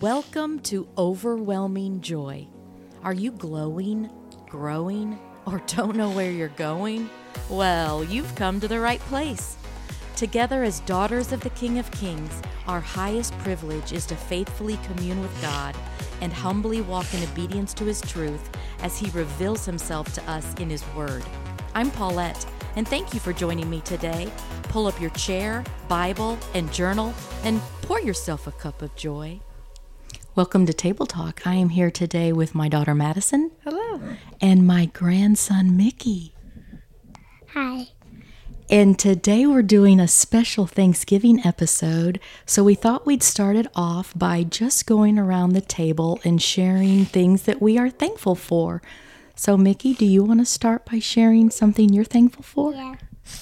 Welcome to Overwhelming Joy. Are you glowing, growing, or don't know where you're going? Well, you've come to the right place. Together as daughters of the King of Kings, our highest privilege is to faithfully commune with God and humbly walk in obedience to His truth as He reveals Himself to us in His Word. I'm Paulette, and thank you for joining me today. Pull up your chair, Bible, and journal, and pour yourself a cup of joy. Welcome to Table Talk. I am here today with my daughter Madison. Hello. And my grandson Mickey. Hi. And today we're doing a special Thanksgiving episode, so we thought we'd start it off by just going around the table and sharing things that we are thankful for. So Mickey, do you want to start by sharing something you're thankful for? Yeah.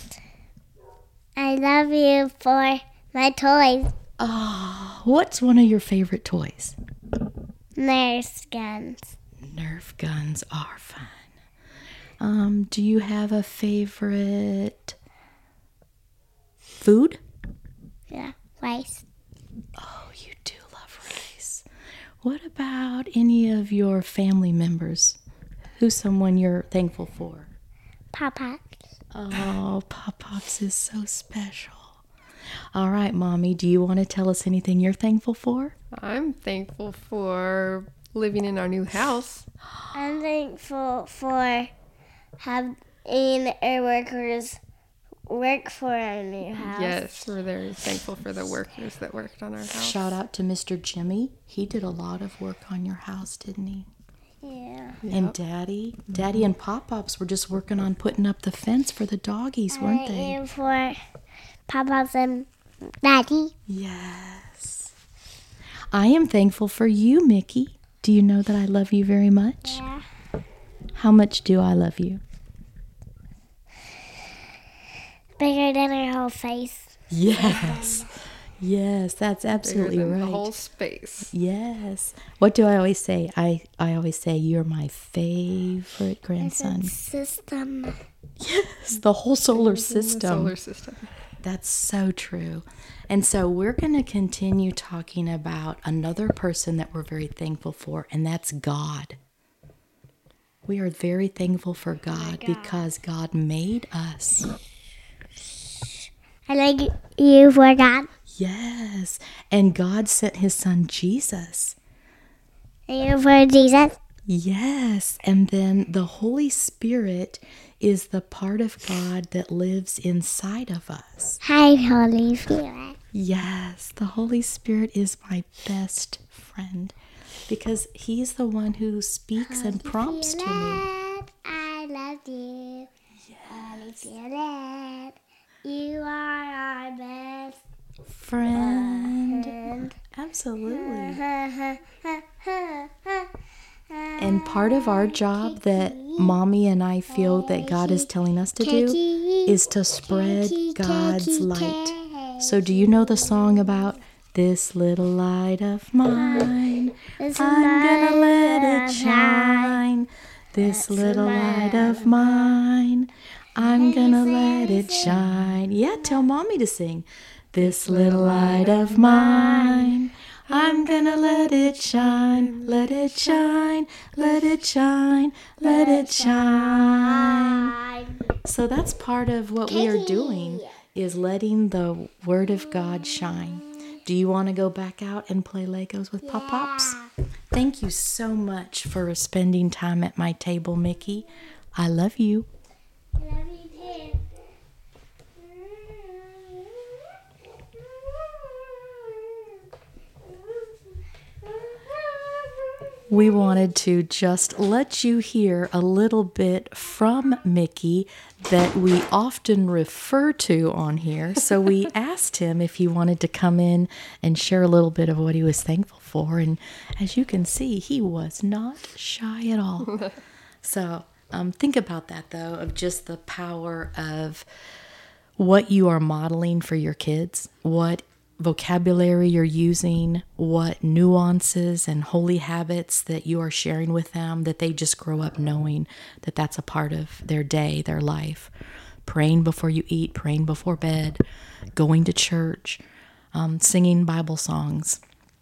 I love you for my toys. Oh, what's one of your favorite toys? Nerf guns. Nerf guns are fun. Do you have a favorite food? Yeah. Rice. Oh, you do love rice. What about any of your family members? Who's someone you're thankful for? Papa. Oh, Pop-Pops is so special. All right, Mommy, do you want to tell us anything you're thankful for? I'm thankful for living in our new house. I'm thankful for having our workers work for our new house. Yes, we're very thankful for the workers that worked on our house. Shout out to Mr. Jimmy. He did a lot of work on your house, didn't he? Yeah. And Daddy and Pop-Pops were just working on putting up the fence for the doggies, weren't they? And for Papa's and Daddy. Yes. I am thankful for you, Mickey. Do you know that I love you very much? Yeah. How much do I love you? Bigger than her whole face. Yes. Yes, that's absolutely Bigger than right. the whole space. Yes. What do I always say? I always say you're my favorite grandson. System. Yes, the whole solar The system. solar system. That's so true. And so we're going to continue talking about another person that we're very thankful for, and that's God. We are very thankful for God because God made us. I like you for God. Yes. And God sent His Son Jesus. And you for Jesus. Yes. And then the Holy Spirit is the part of God that lives inside of us. Hi, Holy Spirit. Yes, the Holy Spirit is my best friend because He's the one who speaks and prompts to me. I love you. Holy Spirit, you are our best Friend. friend. Absolutely. And part of our job that Mommy and I feel that God is telling us to do is to spread God's light. So do you know the song about this little light of mine? I'm gonna let it shine. This little light of mine. I'm gonna let it shine. Yeah, tell Mommy to sing. This little light of mine. I'm gonna let it shine, let it shine, let it shine, let it shine. So that's part of what we are doing, is letting the Word of God shine. Do you want to go back out and play Legos with Pop-Pops? Thank you so much for spending time at my table, Mickey. I love you. I love you too. We wanted to just let you hear a little bit from Mickey that we often refer to on here. So we asked him if he wanted to come in and share a little bit of what he was thankful for. And as you can see, he was not shy at all. So think about that, though, of just the power of what you are modeling for your kids, what vocabulary you're using, what nuances and holy habits that you are sharing with them, that they just grow up knowing that that's a part of their day, their life. Praying before you eat, praying before bed, going to church, singing Bible songs.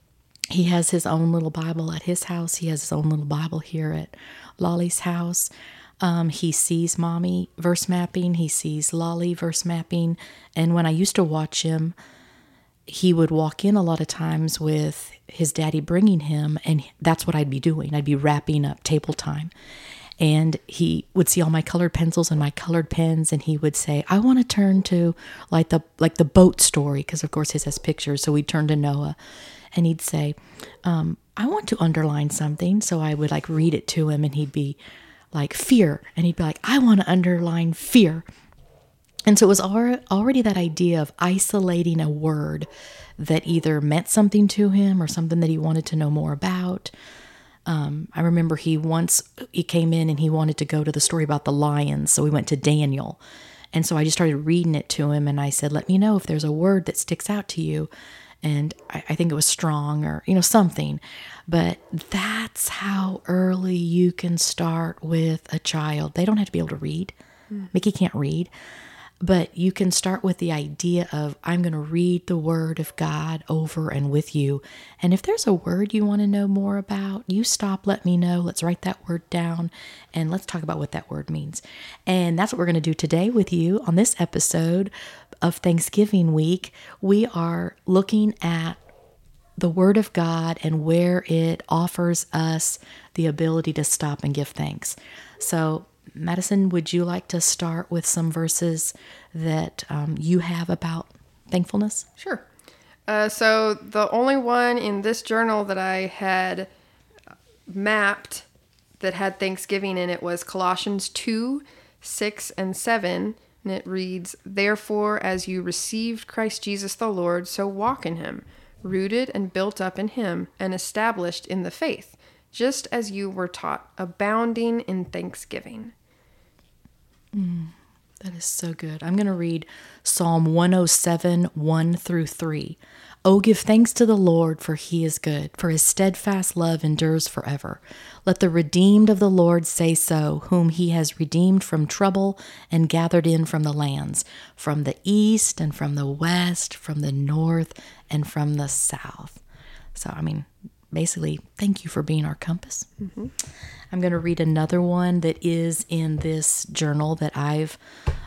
He has his own little Bible at his house. He has his own little Bible here at Lolly's house. He sees Mommy verse mapping. He sees Lolly verse mapping. And when I used to watch him, he would walk in a lot of times with his daddy bringing him, and that's what I'd be doing. I'd be wrapping up table time. And he would see all my colored pencils and my colored pens, and he would say, I want to turn to like the boat story, because of course his has pictures. So we'd turn to Noah, and he'd say, I want to underline something. So I would like read it to him, and he'd be like, fear. And he'd be like, I want to underline fear. And so it was already that idea of isolating a word that either meant something to him or something that he wanted to know more about. I remember he came in and he wanted to go to the story about the lions. So we went to Daniel. And so I just started reading it to him, and I said, let me know if there's a word that sticks out to you. And I think it was strong, or, something. But that's how early you can start with a child. They don't have to be able to read. Mickey can't read. But you can start with the idea of, I'm going to read the word of God over and with you. And if there's a word you want to know more about, you stop, let me know. Let's write that word down, and let's talk about what that word means. And that's what we're going to do today with you on this episode of Thanksgiving week. We are looking at the word of God and where it offers us the ability to stop and give thanks. So Madison, would you like to start with some verses that you have about thankfulness? Sure. So the only one in this journal that I had mapped that had Thanksgiving in it was Colossians 2, 6, and 7. And it reads, Therefore, as you received Christ Jesus the Lord, so walk in him, rooted and built up in him, and established in the faith, just as you were taught, abounding in thanksgiving. That is so good. I'm going to read Psalm 107, 1 through 3. Oh, give thanks to the Lord, for he is good, for his steadfast love endures forever. Let the redeemed of the Lord say so, whom he has redeemed from trouble and gathered in from the lands, from the east and from the west, from the north and from the south. So, basically, thank you for being our compass. Mm-hmm. I'm going to read another one that is in this journal that I've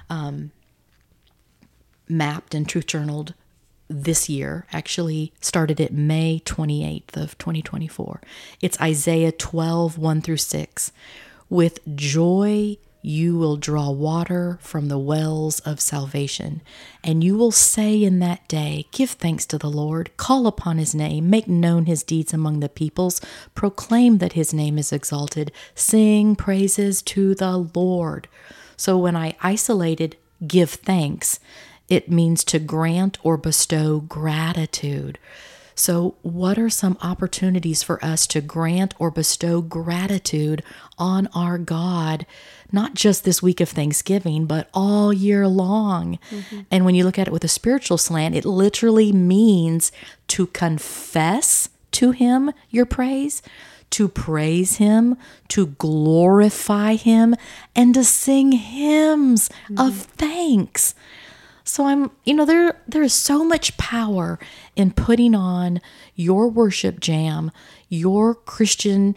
mapped and truth journaled this year. Actually started it May 28th of 2024. It's Isaiah 12, 1 through 6. With joy you will draw water from the wells of salvation, and you will say in that day, give thanks to the Lord, call upon his name, make known his deeds among the peoples, proclaim that his name is exalted, sing praises to the Lord. So when I isolated give thanks, it means to grant or bestow gratitude. So what are some opportunities for us to grant or bestow gratitude on our God, not just this week of Thanksgiving, but all year long? Mm-hmm. And when you look at it with a spiritual slant, it literally means to confess to him your praise, to praise him, to glorify him, and to sing hymns of thanks. So there is so much power in putting on your worship jam, your Christian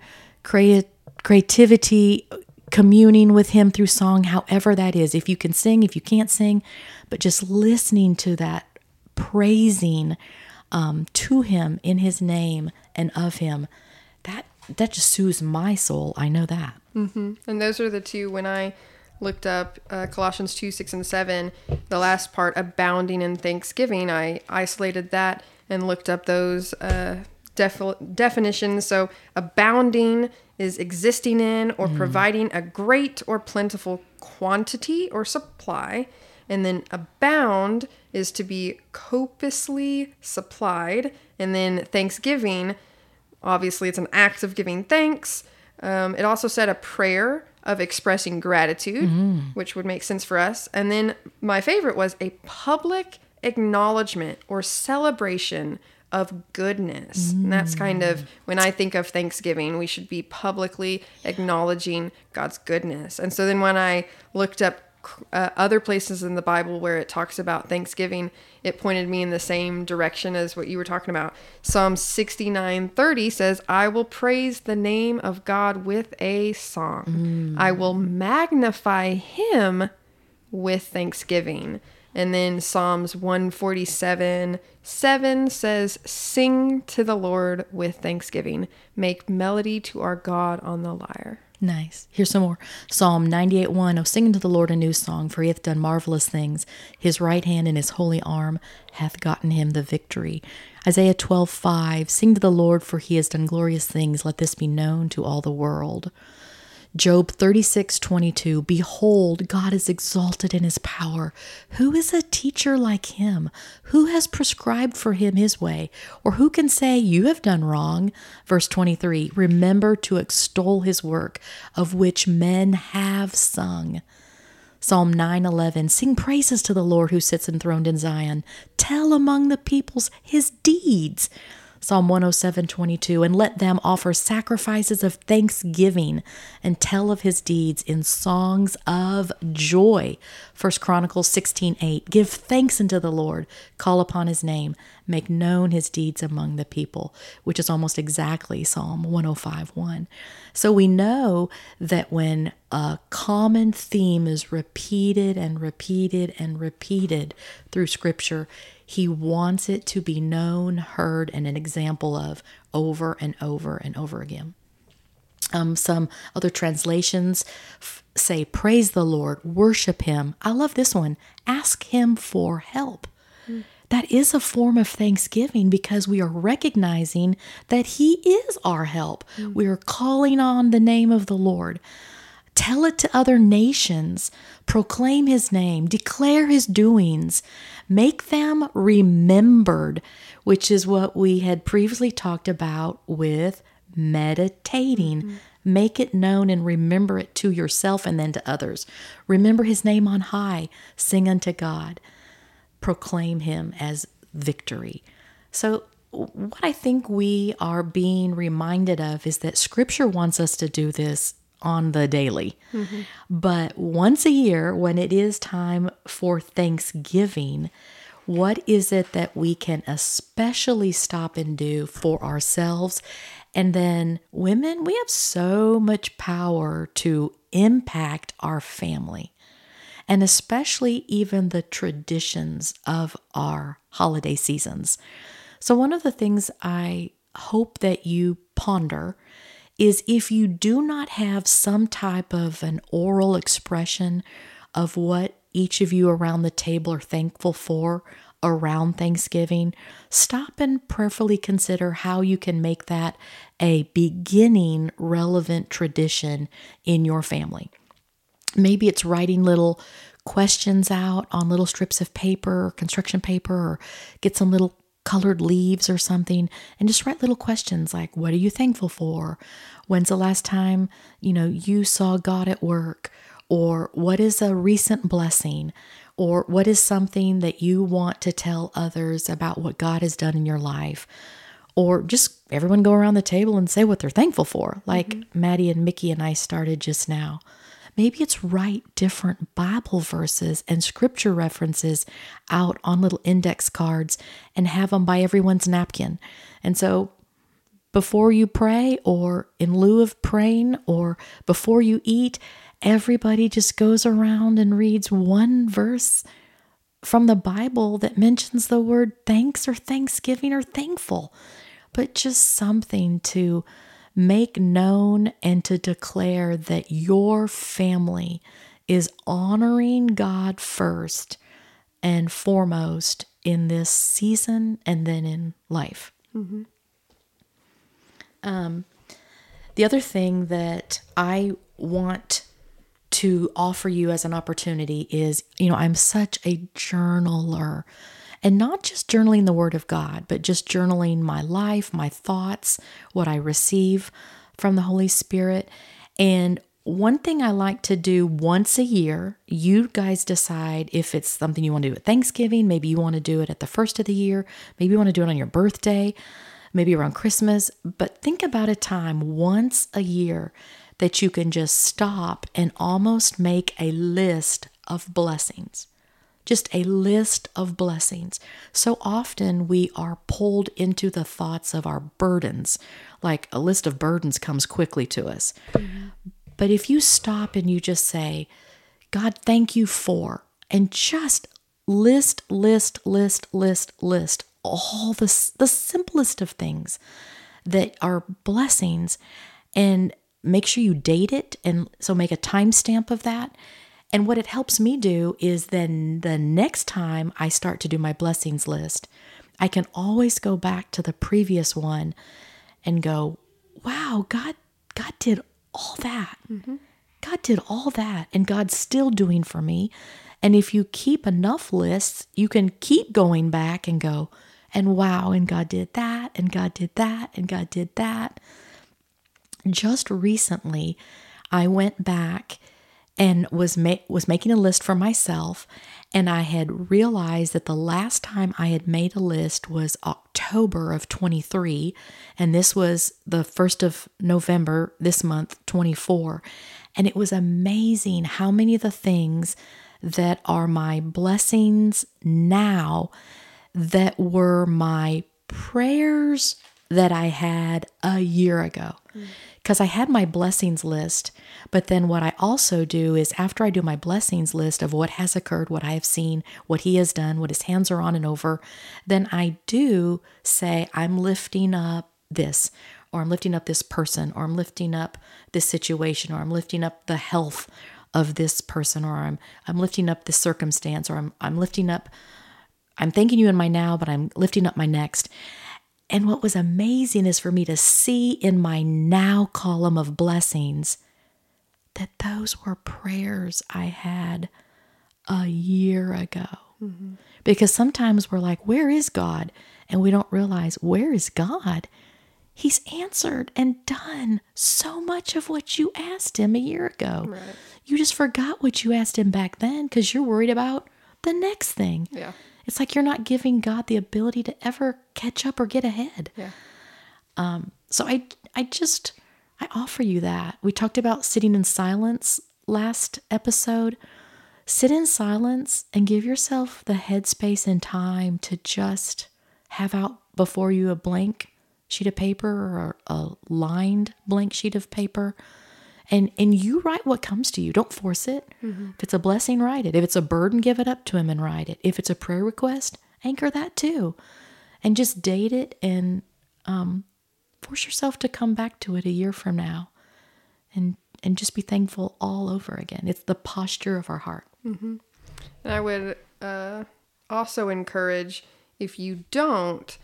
creativity, communing with him through song, however that is. If you can sing, if you can't sing, but just listening to that praising to him in his name and of him, that just soothes my soul. I know that. Mm-hmm. And those are the two, when I looked up Colossians 2, 6, and 7, the last part, abounding in thanksgiving, I isolated that and looked up those definitions. So abounding is existing in or providing a great or plentiful quantity or supply. And then abound is to be copiously supplied. And then thanksgiving, obviously it's an act of giving thanks. It also said a prayer of expressing gratitude, which would make sense for us. And then my favorite was a public acknowledgement or celebration of goodness. And that's kind of, when I think of Thanksgiving, we should be publicly acknowledging God's goodness. And so then when I looked up other places in the Bible where it talks about Thanksgiving, it pointed me in the same direction as what you were talking about. Psalm 69:30 says, I will praise the name of God with a song. I will magnify him with thanksgiving. And then Psalms 147:7 says, sing to the Lord with thanksgiving. Make melody to our God on the lyre. Nice. Here's some more. Psalm 98:1. Oh, sing unto the Lord a new song, for he hath done marvelous things. His right hand and his holy arm hath gotten him the victory. Isaiah 12:5. Sing to the Lord, for he has done glorious things. Let this be known to all the world. Job 36:22. Behold, God is exalted in his power. Who is a teacher like him? Who has prescribed for him his way? Or who can say, you have done wrong? Verse 23. Remember to extol his work, of which men have sung. Psalm 9:11. Sing praises to the Lord who sits enthroned in Zion. Tell among the peoples his deeds. Psalm 107:22, and let them offer sacrifices of thanksgiving and tell of his deeds in songs of joy. 1 Chronicles 16:8, give thanks unto the Lord, call upon his name, make known his deeds among the people, which is almost exactly Psalm 105:1. So we know that when a common theme is repeated and repeated and repeated through Scripture, he wants it to be known, heard, and an example of over and over and over again. Some other translations say, praise the Lord, worship him. I love this one. Ask him for help. That is a form of thanksgiving because we are recognizing that he is our help. We are calling on the name of the Lord. Tell it to other nations. Proclaim his name. Declare his doings. Make them remembered, which is what we had previously talked about with meditating. Make it known and remember it to yourself and then to others. Remember his name on high. Sing unto God. Proclaim him as victory. So what I think we are being reminded of is that Scripture wants us to do this on the daily. But once a year, when it is time for Thanksgiving, what is it that we can especially stop and do for ourselves? And then women, we have so much power to impact our family, and especially even the traditions of our holiday seasons. So one of the things I hope that you ponder is if you do not have some type of an oral expression of what each of you around the table are thankful for around Thanksgiving, stop and prayerfully consider how you can make that a beginning relevant tradition in your family. Maybe it's writing little questions out on little strips of paper or construction paper, or get some little colored leaves or something and just write little questions like, what are you thankful for? When's the last time, you saw God at work? Or what is a recent blessing? Or what is something that you want to tell others about what God has done in your life? Or just everyone go around the table and say what they're thankful for, like Maddie and Mickey and I started just now. Maybe it's write different Bible verses and scripture references out on little index cards and have them by everyone's napkin. And so before you pray, or in lieu of praying, or before you eat, everybody just goes around and reads one verse from the Bible that mentions the word thanks or thanksgiving or thankful, but just something to make known and to declare that your family is honoring God first and foremost in this season and then in life. The other thing that I want to offer you as an opportunity is, I'm such a journaler. And not just journaling the Word of God, but just journaling my life, my thoughts, what I receive from the Holy Spirit. And one thing I like to do once a year, you guys decide if it's something you want to do at Thanksgiving, maybe you want to do it at the first of the year, maybe you want to do it on your birthday, maybe around Christmas, but think about a time once a year that you can just stop and almost make a list of blessings. Just a list of blessings. So often we are pulled into the thoughts of our burdens, like a list of burdens comes quickly to us. Mm-hmm. But if you stop and you just say, God, thank you for, and just list all the simplest of things that are blessings, and make sure you date it. And so make a timestamp of that. And what it helps me do is then the next time I start to do my blessings list, I can always go back to the previous one and go, wow, God did all that. Mm-hmm. God did all that, and God's still doing for me. And if you keep enough lists, you can keep going back and go, and wow, and God did that, and God did that, and God did that. Just recently, I went back and was making a list for myself, and I had realized that the last time I had made a list was October of 23, and this was the 1st of November, this month, 24, and it was amazing how many of the things that are my blessings now that were my prayers that I had a year ago. Because I had my blessings list, but then what I also do is after I do my blessings list of what has occurred, what I have seen, what He has done, what His hands are on and over, then I do say, I'm lifting up this, or I'm lifting up this person, or I'm lifting up this situation, or I'm lifting up the health of this person, or I'm lifting up this circumstance, or I'm lifting up, I'm thanking you in my now, but I'm lifting up my next. And what was amazing is for me to see in my now column of blessings that those were prayers I had a year ago. Mm-hmm. Because sometimes we're like, where is God? And we don't realize, where is God? He's answered and done so much of what you asked Him a year ago. Right. You just forgot what you asked Him back then because you're worried about the next thing. Yeah. It's like you're not giving God the ability to ever catch up or get ahead. Yeah. So I offer you that. We talked about sitting in silence last episode. Sit in silence and give yourself the headspace and time to just have out before you a blank sheet of paper or a lined blank sheet of paper. And you write what comes to you. Don't force it. Mm-hmm. If it's a blessing, write it. If it's a burden, give it up to Him and write it. If it's a prayer request, anchor that too. And just date it and force yourself to come back to it a year from now and just be thankful all over again. It's the posture of our heart. Mm-hmm. And I would also encourage, if you don't,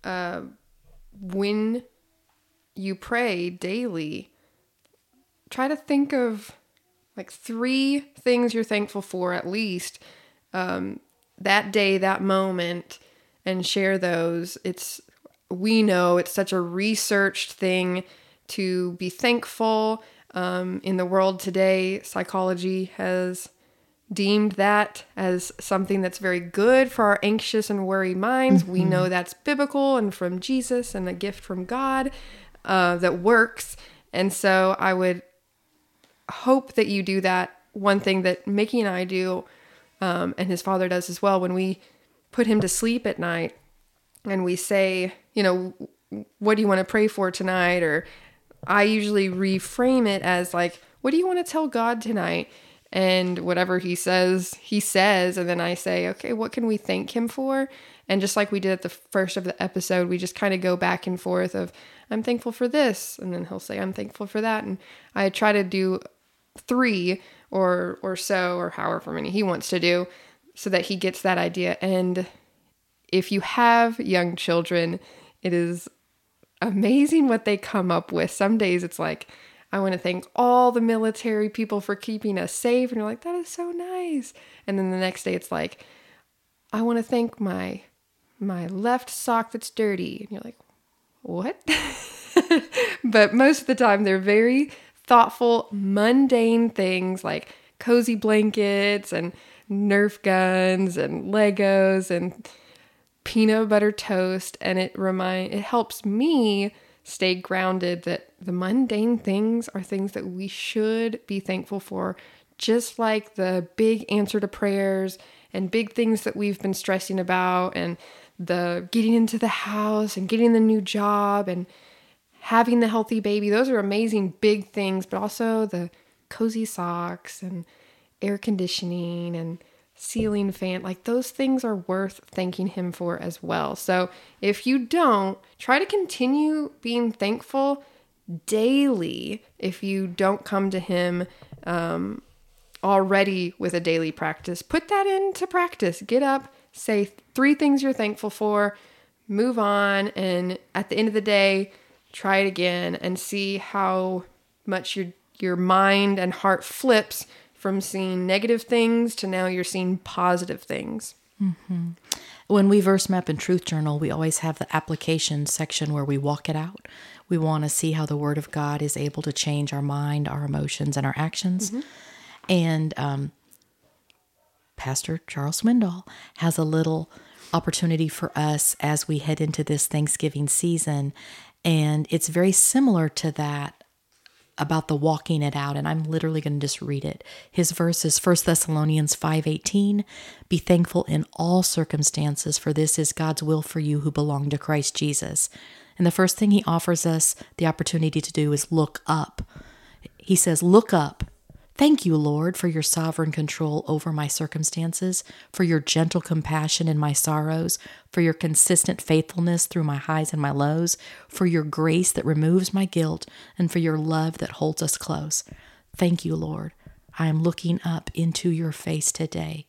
when you pray daily, try to think of like 3 things you're thankful for at least that day, that moment, and share those. We know it's such a researched thing to be thankful. In the world today, psychology has deemed that as something that's very good for our anxious and worried minds. Mm-hmm. We know that's biblical and from Jesus and a gift from God that works. And so I would hope that you do that. One thing that Mickey and I do, and his father does as well, when we put him to sleep at night and we say, what do you want to pray for tonight? Or I usually reframe it as like, what do you want to tell God tonight? And whatever he says. And then I say, okay, what can we thank Him for? And just like we did at the first of the episode, we just kind of go back and forth of, I'm thankful for this. And then he'll say, I'm thankful for that. And I try to do 3 or so, or however many he wants to do, so that he gets that idea. And if you have young children, it is amazing what they come up with. Some days it's like, I want to thank all the military people for keeping us safe. And you're like, that is so nice. And then the next day it's like, I want to thank my left sock that's dirty. And you're like, what? But most of the time they're very thoughtful, mundane things like cozy blankets and Nerf guns and Legos and peanut butter toast. And it helps me stay grounded that the mundane things are things that we should be thankful for just like the big answer to prayers and big things that we've been stressing about, and the getting into the house and getting the new job and having the healthy baby. Those are amazing big things, but also the cozy socks and air conditioning and ceiling fan, like those things are worth thanking him for as well. So if you don't, try to continue being thankful daily. If you don't come to him already with a daily practice, put that into practice. Get up, say 3 things you're thankful for, move on, and at the end of the day, try it again and see how much your mind and heart flips from seeing negative things to now you're seeing positive things. Mm-hmm. When we verse map in Truth Journal, we always have the application section where we walk it out. We want to see how the Word of God is able to change our mind, our emotions, and our actions. Mm-hmm. And Pastor Charles Swindoll has a little opportunity for us as we head into this Thanksgiving season. And it's very similar to that about the walking it out. And I'm literally going to just read it. His verse is 1 Thessalonians 5:18. Be thankful in all circumstances, for this is God's will for you who belong to Christ Jesus. And the first thing he offers us the opportunity to do is look up. He says, look up. Thank you, Lord, for your sovereign control over my circumstances, for your gentle compassion in my sorrows, for your consistent faithfulness through my highs and my lows, for your grace that removes my guilt, and for your love that holds us close. Thank you, Lord. I am looking up into your face today.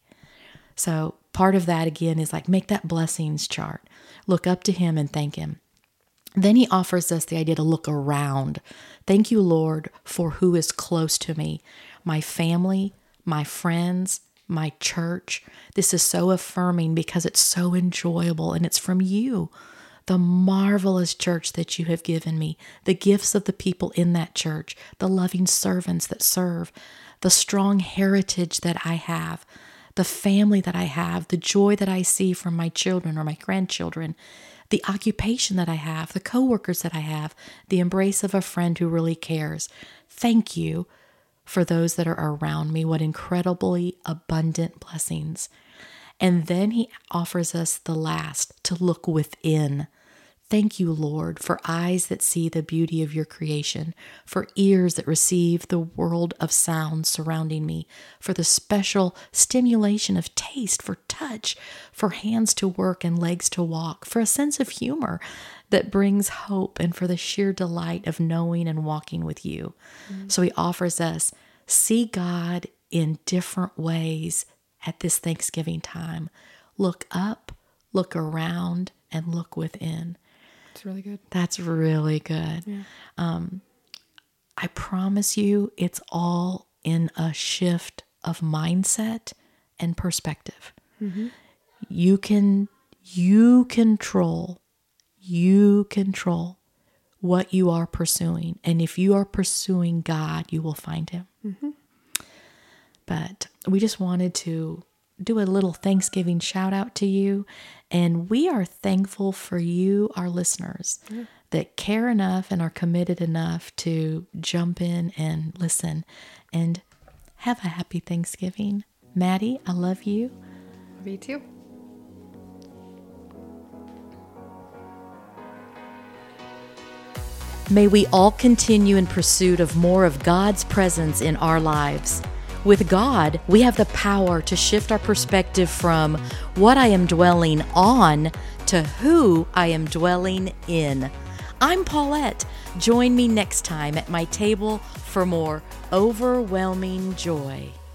So part of that, again, is like make that blessings chart. Look up to him and thank him. Then he offers us the idea to look around. Thank you, Lord, for who is close to me. My family, my friends, my church. This is so affirming because it's so enjoyable and it's from you. The marvelous church that you have given me, the gifts of the people in that church, the loving servants that serve, the strong heritage that I have, the family that I have, the joy that I see from my children or my grandchildren, the occupation that I have, the coworkers that I have, the embrace of a friend who really cares. Thank you for those that are around me. What incredibly abundant blessings. And then he offers us the last, to look within. Thank you, Lord, for eyes that see the beauty of your creation, for ears that receive the world of sounds surrounding me, for the special stimulation of taste, for touch, for hands to work and legs to walk, for a sense of humor that brings hope, and for the sheer delight of knowing and walking with you. Mm-hmm. So he offers us, see God in different ways at this Thanksgiving time. Look up, look around, and look within. That's really good. That's really good. Yeah. I promise you, it's all in a shift of mindset and perspective. Mm-hmm. You control what you are pursuing. And if you are pursuing God, you will find him. Mm-hmm. But we just wanted to do a little Thanksgiving shout out to you. And we are thankful for you, our listeners, that care enough and are committed enough to jump in and listen. And have a happy Thanksgiving. Maddie, I love you. Love you too. May we all continue in pursuit of more of God's presence in our lives. With God, we have the power to shift our perspective from what I am dwelling on to who I am dwelling in. I'm Paulette. Join me next time at my table for more overwhelming joy.